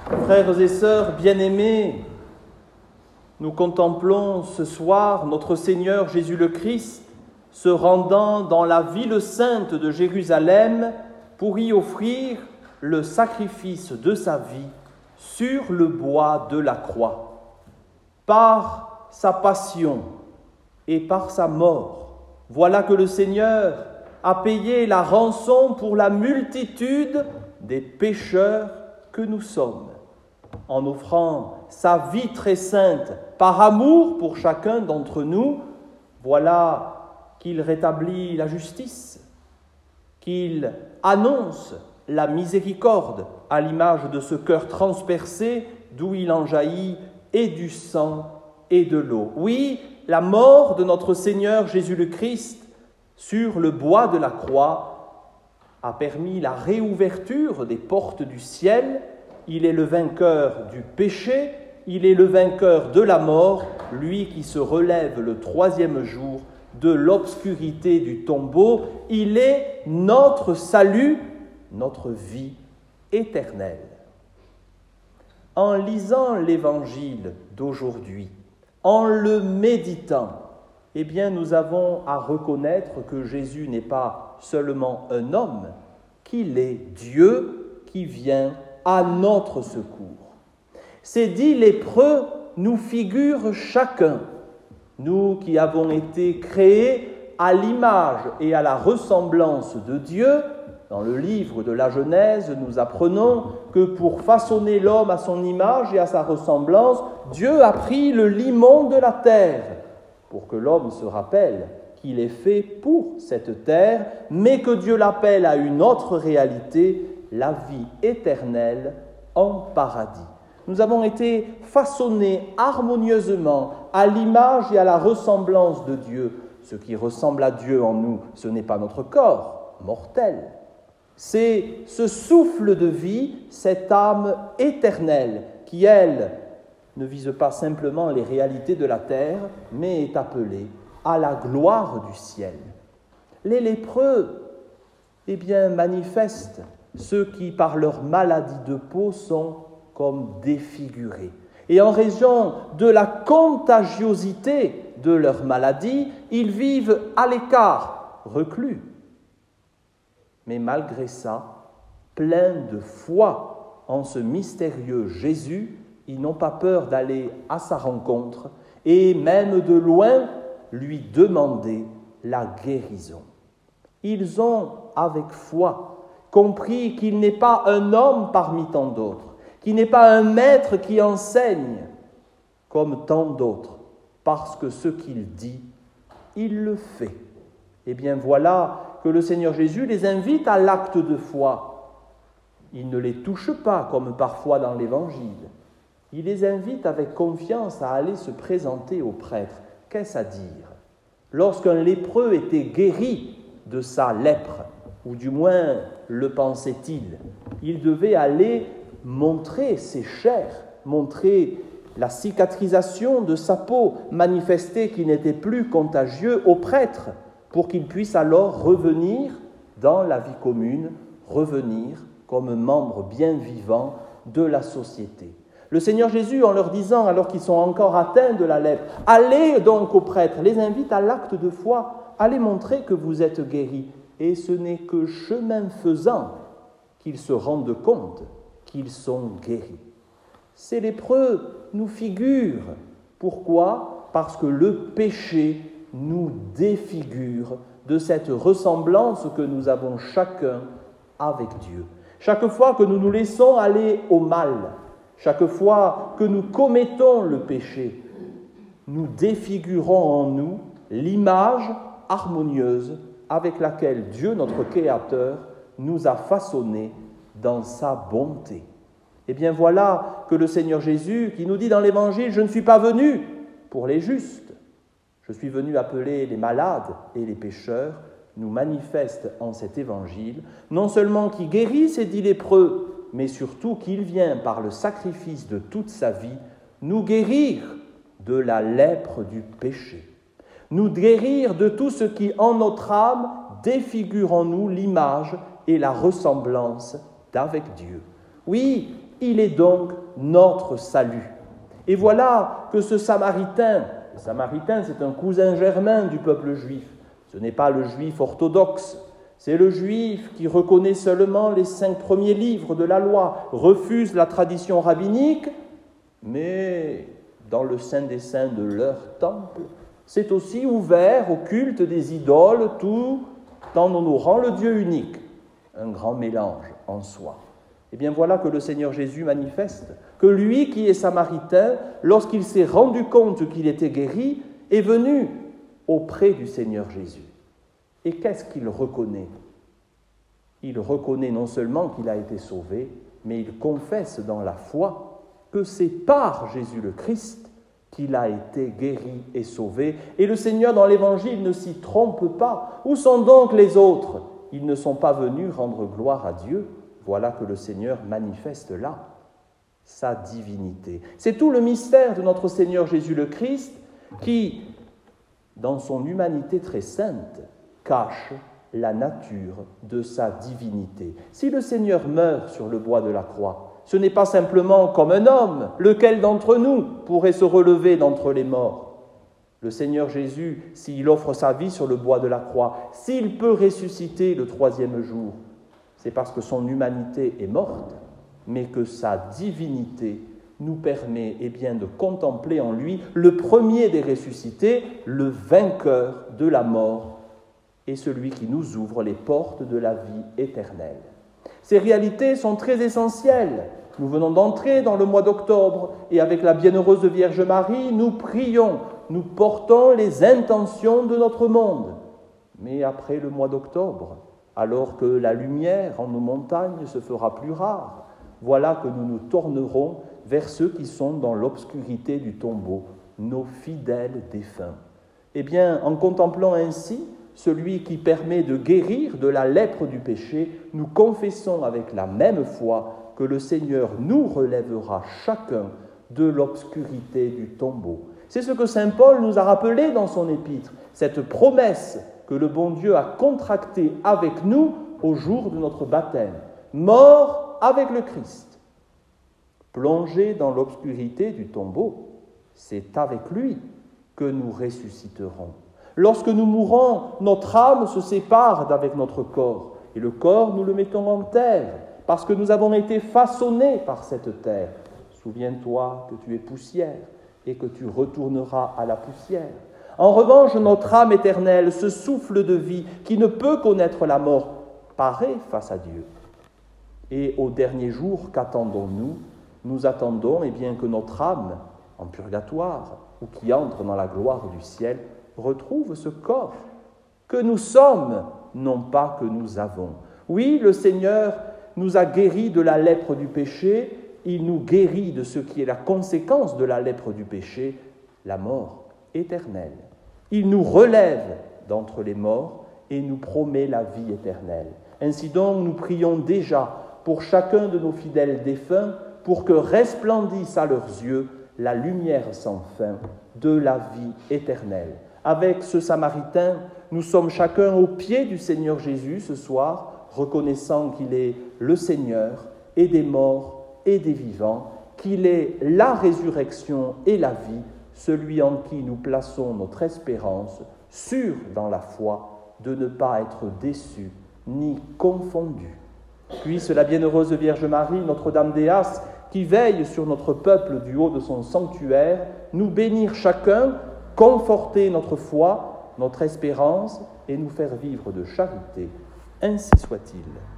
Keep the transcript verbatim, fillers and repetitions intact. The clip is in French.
Frères et sœurs bien-aimés, nous contemplons ce soir notre Seigneur Jésus le Christ se rendant dans la ville sainte de Jérusalem pour y offrir le sacrifice de sa vie sur le bois de la croix. Par sa passion et par sa mort, voilà que le Seigneur a payé la rançon pour la multitude des pécheurs que nous sommes, en offrant sa vie très sainte par amour pour chacun d'entre nous. Voilà qu'il rétablit la justice, qu'il annonce la miséricorde à l'image de ce cœur transpercé d'où il en jaillit et du sang et de l'eau. Oui, la mort de notre Seigneur Jésus le Christ sur le bois de la croix a permis la réouverture des portes du ciel. Il est le vainqueur du péché, il est le vainqueur de la mort, lui qui se relève le troisième jour de l'obscurité du tombeau. Il est notre salut, notre vie éternelle. En lisant l'Évangile d'aujourd'hui, en le méditant, eh bien, nous avons à reconnaître que Jésus n'est pas seulement un homme, qu'il est Dieu qui vient à notre secours. Ces dix lépreux nous figurent chacun, nous qui avons été créés à l'image et à la ressemblance de Dieu. Dans le livre de la Genèse, nous apprenons que pour façonner l'homme à son image et à sa ressemblance, Dieu a pris le limon de la terre, pour que l'homme se rappelle qu'il est fait pour cette terre, mais que Dieu l'appelle à une autre réalité, la vie éternelle en paradis. Nous avons été façonnés harmonieusement à l'image et à la ressemblance de Dieu. Ce qui ressemble à Dieu en nous, ce n'est pas notre corps mortel. C'est ce souffle de vie, cette âme éternelle qui, elle, ne vise pas simplement les réalités de la terre, mais est appelée à la gloire du ciel. Les lépreux, eh bien, manifestent ceux qui, par leur maladie de peau, sont comme défigurés. Et en raison de la contagiosité de leur maladie, ils vivent à l'écart, reclus. Mais malgré ça, pleins de foi en ce mystérieux Jésus, ils n'ont pas peur d'aller à sa rencontre et même de loin lui demander la guérison. Ils ont, avec foi, compris qu'il n'est pas un homme parmi tant d'autres, qu'il n'est pas un maître qui enseigne comme tant d'autres, parce que ce qu'il dit, il le fait. Eh bien voilà que le Seigneur Jésus les invite à l'acte de foi. Il ne les touche pas comme parfois dans l'Évangile. Il les invite avec confiance à aller se présenter au prêtre. Qu'est-ce à dire? Lorsqu'un lépreux était guéri de sa lèpre, ou du moins le pensait-il, il devait aller montrer ses chairs, montrer la cicatrisation de sa peau, manifester qu'il n'était plus contagieux au prêtre, pour qu'il puisse alors revenir dans la vie commune, revenir comme membre bien vivant de la société. Le Seigneur Jésus, en leur disant, alors qu'ils sont encore atteints de la lèpre, « Allez donc au prêtre », les invite à l'acte de foi, allez montrer que vous êtes guéris. Et ce n'est que chemin faisant qu'ils se rendent compte qu'ils sont guéris. Ces lépreux nous figurent. Pourquoi? Parce que le péché nous défigure de cette ressemblance que nous avons chacun avec Dieu. Chaque fois que nous nous laissons aller au mal, chaque fois que nous commettons le péché, nous défigurons en nous l'image harmonieuse avec laquelle Dieu, notre Créateur, nous a façonnés dans sa bonté. Eh bien voilà que le Seigneur Jésus, qui nous dit dans l'Évangile « Je ne suis pas venu pour les justes, je suis venu appeler les malades et les pécheurs », nous manifeste en cet Évangile, non seulement qu'il guérit ces dix lépreux, mais surtout qu'il vient, par le sacrifice de toute sa vie, nous guérir de la lèpre du péché, nous guérir de tout ce qui, en notre âme, défigure en nous l'image et la ressemblance d'avec Dieu. Oui, il est donc notre salut. Et voilà que ce Samaritain, le Samaritain c'est un cousin germain du peuple juif, ce n'est pas le juif orthodoxe, c'est le juif qui reconnaît seulement les cinq premiers livres de la loi, refuse la tradition rabbinique, mais dans le Saint des Saints de leur temple, c'est aussi ouvert au culte des idoles, tout en honorant le Dieu unique. Un grand mélange en soi. Eh bien voilà que le Seigneur Jésus manifeste que lui qui est samaritain, lorsqu'il s'est rendu compte qu'il était guéri, est venu auprès du Seigneur Jésus. Et qu'est-ce qu'il reconnaît? Il reconnaît non seulement qu'il a été sauvé, mais il confesse dans la foi que c'est par Jésus le Christ qu'il a été guéri et sauvé. Et le Seigneur dans l'Évangile ne s'y trompe pas. Où sont donc les autres? Ils ne sont pas venus rendre gloire à Dieu. Voilà que le Seigneur manifeste là sa divinité. C'est tout le mystère de notre Seigneur Jésus le Christ qui, dans son humanité très sainte, cache la nature de sa divinité. Si le Seigneur meurt sur le bois de la croix, ce n'est pas simplement comme un homme, lequel d'entre nous pourrait se relever d'entre les morts? Le Seigneur Jésus, s'il offre sa vie sur le bois de la croix, s'il peut ressusciter le troisième jour, c'est parce que son humanité est morte, mais que sa divinité nous permet eh bien, de contempler en lui le premier des ressuscités, le vainqueur de la mort et celui qui nous ouvre les portes de la vie éternelle. Ces réalités sont très essentielles. Nous venons d'entrer dans le mois d'octobre et avec la bienheureuse Vierge Marie, nous prions, nous portons les intentions de notre monde. Mais après le mois d'octobre, alors que la lumière en nos montagnes se fera plus rare, voilà que nous nous tournerons vers ceux qui sont dans l'obscurité du tombeau, nos fidèles défunts. Eh bien, en contemplant ainsi celui qui permet de guérir de la lèpre du péché, nous confessons avec la même foi que le Seigneur nous relèvera chacun de l'obscurité du tombeau. C'est ce que saint Paul nous a rappelé dans son épître, cette promesse que le bon Dieu a contractée avec nous au jour de notre baptême. Mort avec le Christ, plongé dans l'obscurité du tombeau, c'est avec lui que nous ressusciterons. Lorsque nous mourons, notre âme se sépare d'avec notre corps, et le corps, nous le mettons en terre, parce que nous avons été façonnés par cette terre. Souviens-toi que tu es poussière, et que tu retourneras à la poussière. En revanche, notre âme éternelle, ce souffle de vie qui ne peut connaître la mort, paraît face à Dieu. Et au dernier jour, qu'attendons-nous? Nous attendons eh bien, que notre âme, en purgatoire, ou qui entre dans la gloire du ciel, retrouve ce corps que nous sommes, non pas que nous avons. Oui, le Seigneur nous a guéris de la lèpre du péché, il nous guérit de ce qui est la conséquence de la lèpre du péché, la mort éternelle. Il nous relève d'entre les morts et nous promet la vie éternelle. Ainsi donc, nous prions déjà pour chacun de nos fidèles défunts pour que resplendisse à leurs yeux la lumière sans fin de la vie éternelle. Avec ce Samaritain, nous sommes chacun au pied du Seigneur Jésus ce soir, reconnaissant qu'il est le Seigneur et des morts et des vivants, qu'il est la résurrection et la vie, celui en qui nous plaçons notre espérance, sûr dans la foi de ne pas être déçus ni confondus. Puisse la bienheureuse Vierge Marie, Notre-Dame d'Éas, qui veille sur notre peuple du haut de son sanctuaire, nous bénir chacun, conforter notre foi, notre espérance et nous faire vivre de charité. Ainsi soit-il.